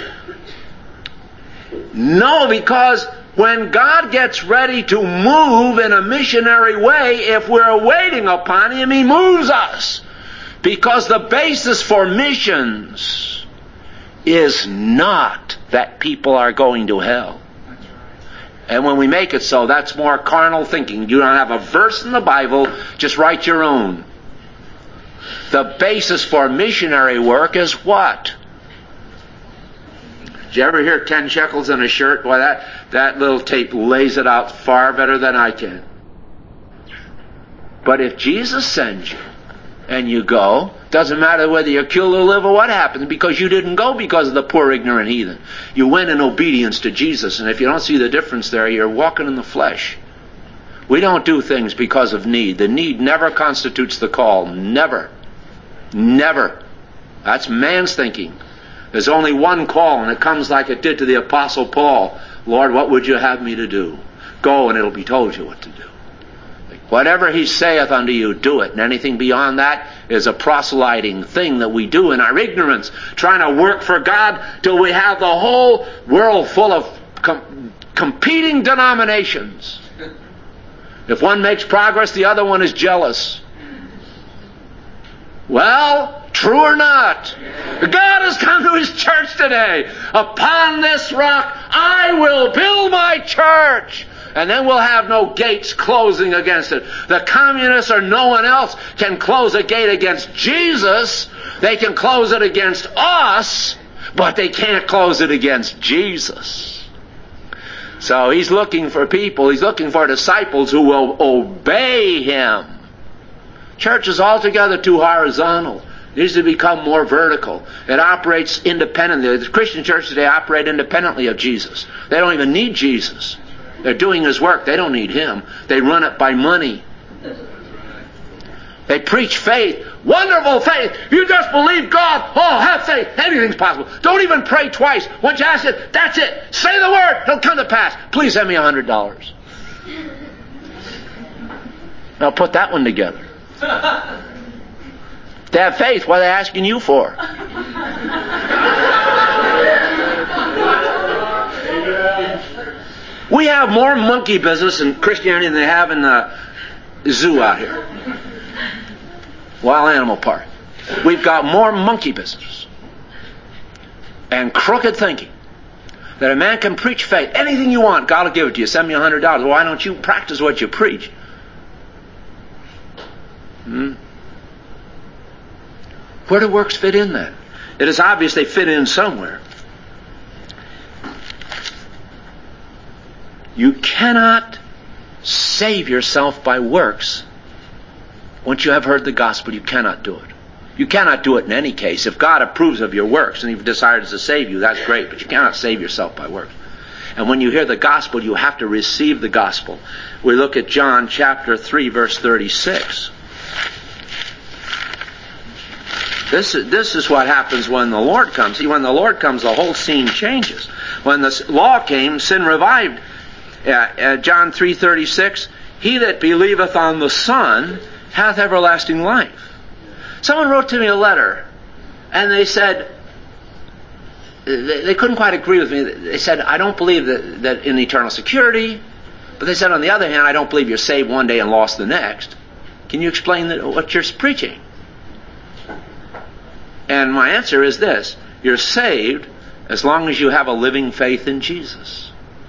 No, because when God gets ready to move in a missionary way, if we're waiting upon Him, He moves us. Because the basis for missions is not that people are going to hell. And when we make it so, that's more carnal thinking. You don't have a verse in the Bible, just write your own. The basis for missionary work is what? Did you ever hear ten shekels in a shirt? Boy, that, that little tape lays it out far better than I can. But if Jesus sends you, and you go, doesn't matter whether you're killed or live or what happens, because you didn't go because of the poor ignorant heathen. You went in obedience to Jesus, and if you don't see the difference there, you're walking in the flesh. We don't do things because of need. The need never constitutes the call. Never. Never. That's man's thinking. There's only one call, and it comes like it did to the Apostle Paul. Lord, what would you have me to do? Go, and it'll be told you what to do. Whatever He saith unto you, do it. And anything beyond that is a proselyting thing that we do in our ignorance, trying to work for God till we have the whole world full of com- competing denominations. If one makes progress, the other one is jealous. Well, true or not, God has come to His church today. Upon this rock I will build my church. And then we'll have no gates closing against it. The communists or no one else can close a gate against Jesus. They can close it against us, but they can't close it against Jesus. So He's looking for people. He's looking for disciples who will obey Him. Church is altogether too horizontal. It needs to become more vertical. It operates independently. The Christian church today operate independently of Jesus. They don't even need Jesus. They're doing His work. They don't need Him. They run it by money. They preach faith. Wonderful faith. You just believe God. Oh, have faith. Anything's possible. Don't even pray twice. Once you ask it, that's it. Say the word. It'll come to pass. Please send me a hundred dollars. Now put that one together. If they have faith, what are they asking you for? We have more monkey business in Christianity than they have in the zoo out here. Wild Animal Park. We've got more monkey business and crooked thinking that a man can preach faith. Anything you want, God will give it to you. Send me a hundred dollars. Why don't you practice what you preach? Hmm? Where do works fit in then? It is obvious they fit in somewhere. You cannot save yourself by works. Once you have heard the gospel, you cannot do it. You cannot do it in any case. If God approves of your works and He desires to save you, that's great, but you cannot save yourself by works. And when you hear the gospel, you have to receive the gospel. We look at John chapter three, verse thirty-six. This is, this is what happens when the Lord comes. See, when the Lord comes, the whole scene changes. When the law came, sin revived. Uh, uh, John three thirty-six, he that believeth on the Son hath everlasting life. Someone wrote to me a letter, and they said, they, they couldn't quite agree with me. They said, I don't believe that, that in eternal security, but they said, on the other hand, I don't believe you're saved one day and lost the next. Can you explain that, what you're preaching? And my answer is this: you're saved as long as you have a living faith in Jesus.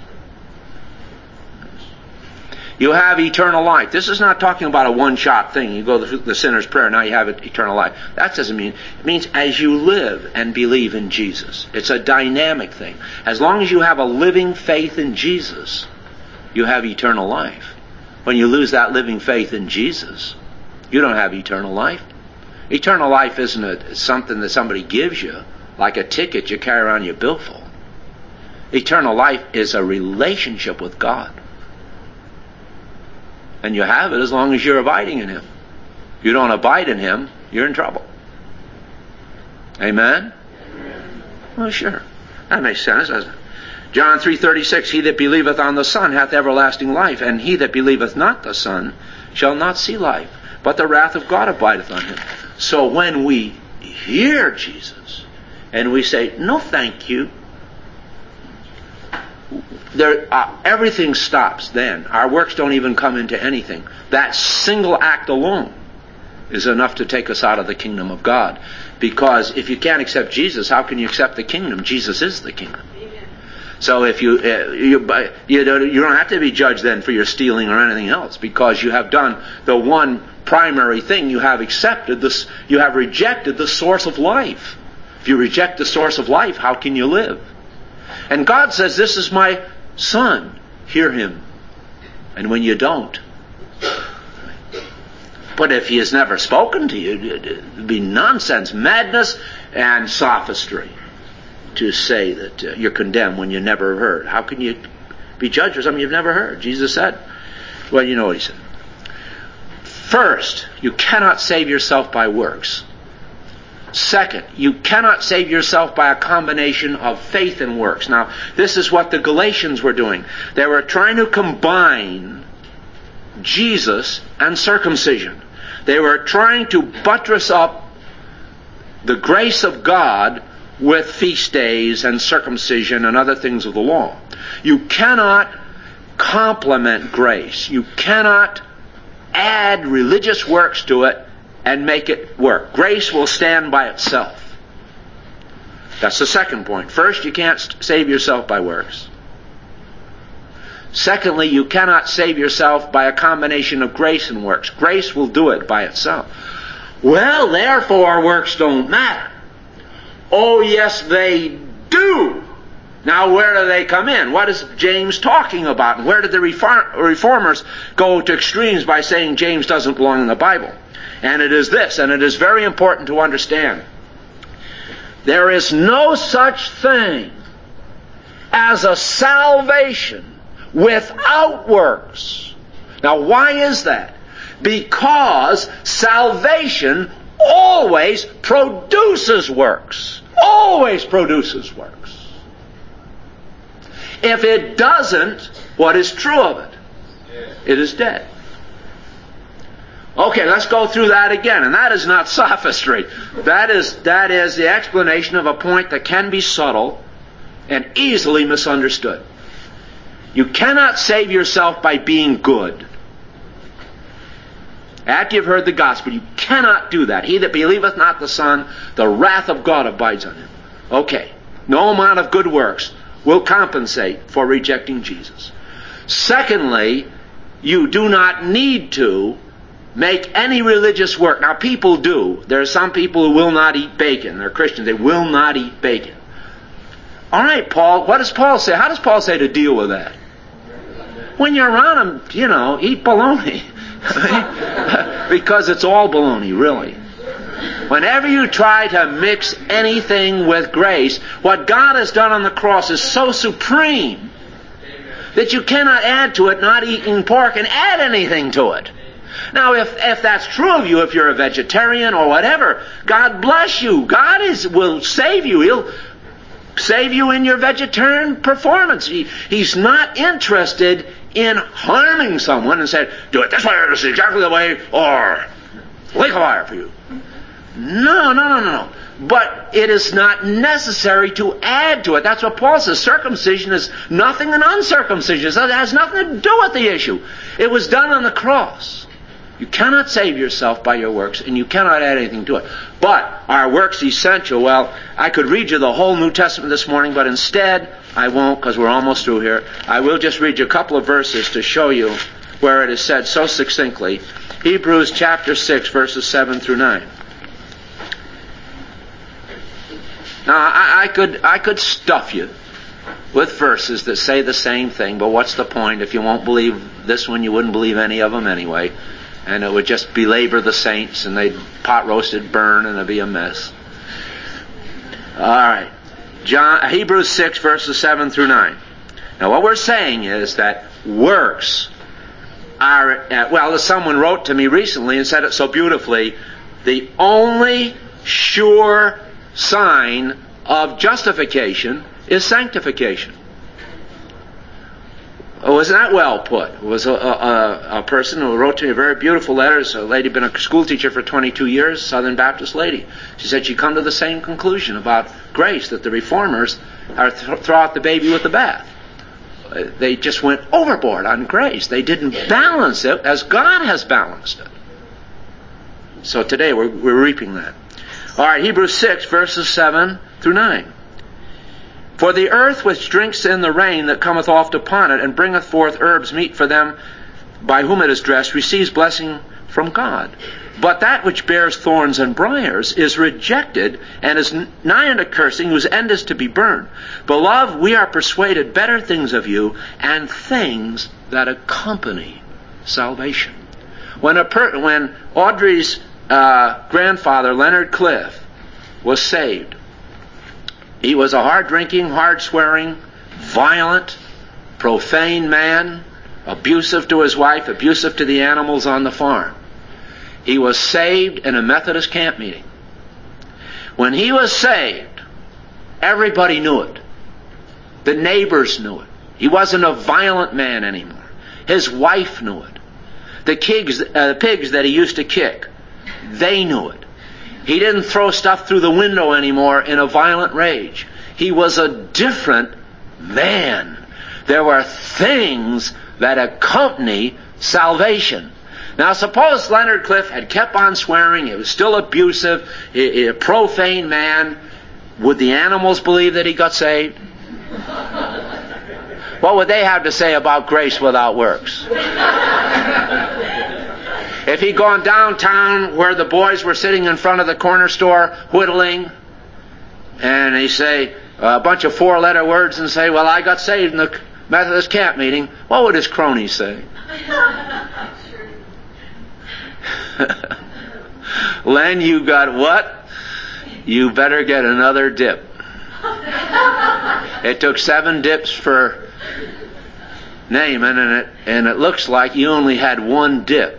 You have eternal life. This is not talking about a one-shot thing. You go through the sinner's prayer, now you have eternal life. That doesn't mean, it means as you live and believe in Jesus. It's a dynamic thing. As long as you have a living faith in Jesus, you have eternal life. When you lose that living faith in Jesus, you don't have eternal life. Eternal life isn't a, something that somebody gives you, like a ticket you carry around your billfold. Eternal life is a relationship with God. And you have it as long as you're abiding in Him. If you don't abide in Him, you're in trouble. Amen? Amen. Well, sure. That makes sense, doesn't it? John three thirty-six, he that believeth on the Son hath everlasting life, and he that believeth not the Son shall not see life, but the wrath of God abideth on him. So when we hear Jesus, and we say, no thank you, There, uh, everything stops then. Our works don't even come into anything. That single act alone is enough to take us out of the kingdom of God. Because if you can't accept Jesus, how can you accept the kingdom? Jesus is the kingdom. Amen. So if you, uh, you, you don't, you don't have to be judged then for your stealing or anything else, because you have done the one primary thing. You have accepted this. You have rejected the source of life. If you reject the source of life, how can you live? And God says, this is my Son, hear Him. And when you don't, but if He has never spoken to you, it would be nonsense, madness, and sophistry to say that uh, you're condemned when you never heard. How can you be judged for something you've never heard? Jesus said, well, you know what He said. First, you cannot save yourself by works. Second, you cannot save yourself by a combination of faith and works. Now, this is what the Galatians were doing. They were trying to combine Jesus and circumcision. They were trying to buttress up the grace of God with feast days and circumcision and other things of the law. You cannot complement grace. You cannot add religious works to it and make it work. Grace will stand by itself. That's the second point. First, you can't save yourself by works. Secondly, you cannot save yourself by a combination of grace and works. Grace will do it by itself. Well, therefore, works don't matter. Oh, yes, they do. Now, where do they come in? What is James talking about? And where did the reformers go to extremes by saying James doesn't belong in the Bible? And it is this, and it is very important to understand. There is no such thing as a salvation without works. Now, why is that? Because salvation always produces works. Always produces works. If it doesn't, what is true of it? It is dead. Okay, let's go through that again. And that is not sophistry. That is, that is the explanation of a point that can be subtle and easily misunderstood. You cannot save yourself by being good. After you've heard the gospel, you cannot do that. He that believeth not the Son, the wrath of God abides on him. Okay, no amount of good works will compensate for rejecting Jesus. Secondly, you do not need to make any religious work. Now, people do. There are some people who will not eat bacon. They're Christians. They will not eat bacon. All right, Paul, what does Paul say? How does Paul say to deal with that? When you're around them, you know, eat bologna. Because it's all baloney, really. Whenever you try to mix anything with grace, what God has done on the cross is so supreme that you cannot add to it, not eating pork, and add anything to it. Now, if, if that's true of you, if you're a vegetarian or whatever, God bless you. God is will save you. He'll save you in your vegetarian performance. He, he's not interested in harming someone and saying, do it this way or this is exactly the way, or lake of fire for you. No, no, no, no, no. But it is not necessary to add to it. That's what Paul says. Circumcision is nothing than uncircumcision. It has nothing to do with the issue. It was done on the cross. You cannot save yourself by your works, and you cannot add anything to it. But are works essential? Well, I could read you the whole New Testament this morning, but instead I won't, because we're almost through here. I will just read you a couple of verses to show you where it is said so succinctly. Hebrews chapter six, verses seven through nine. Now, I, I could I could stuff you with verses that say the same thing, but what's the point? If you won't believe this one, you wouldn't believe any of them anyway. And it would just belabor the saints, and they'd pot roasted burn, and it'd be a mess. All right. John, Hebrews six, verses seven through nine. Now, what we're saying is that works are, uh, well, as someone wrote to me recently and said it so beautifully, the only sure sign of justification is sanctification. Oh, wasn't that well put? It was a, a, a person who wrote to me a very beautiful letter. It's a lady, been a school teacher for twenty-two years, Southern Baptist lady. She said she'd come to the same conclusion about grace, that the reformers are th- throw out the baby with the bath. Uh, they just went overboard on grace. They didn't balance it as God has balanced it. So today we're, we're reaping that. All right, Hebrews six, verses seven through nine. For the earth which drinks in the rain that cometh oft upon it, and bringeth forth herbs meet for them by whom it is dressed, receives blessing from God. But that which bears thorns and briars is rejected, and is nigh unto cursing, whose end is to be burned. Beloved, we are persuaded better things of you, and things that accompany salvation. When, a per- when Audrey's uh, grandfather, Leonard Cliff, was saved, he was a hard-drinking, hard-swearing, violent, profane man, abusive to his wife, abusive to the animals on the farm. He was saved in a Methodist camp meeting. When he was saved, everybody knew it. The neighbors knew it. He wasn't a violent man anymore. His wife knew it. The pigs, uh, pigs that he used to kick, they knew it. He didn't throw stuff through the window anymore in a violent rage. He was a different man. There were things that accompany salvation. Now, suppose Leonard Cliff had kept on swearing, he was still abusive, a, a profane man. Would the animals believe that he got saved? What would they have to say about grace without works? If he'd gone downtown where the boys were sitting in front of the corner store whittling, and he say a bunch of four-letter words and say, well, I got saved in the Methodist camp meeting, what would his cronies say? Len, you got what? You better get another dip. It took seven dips for Naaman, and it, and it looks like you only had one dip.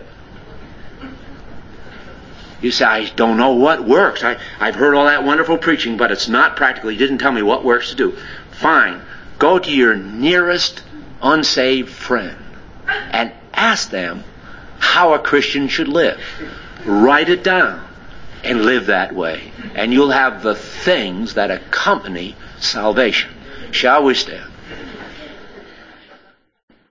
You say, I don't know what works. I, I've heard all that wonderful preaching, but it's not practical. He didn't tell me what works to do. Fine. Go to your nearest unsaved friend and ask them how a Christian should live. Write it down and live that way. And you'll have the things that accompany salvation. Shall we stand?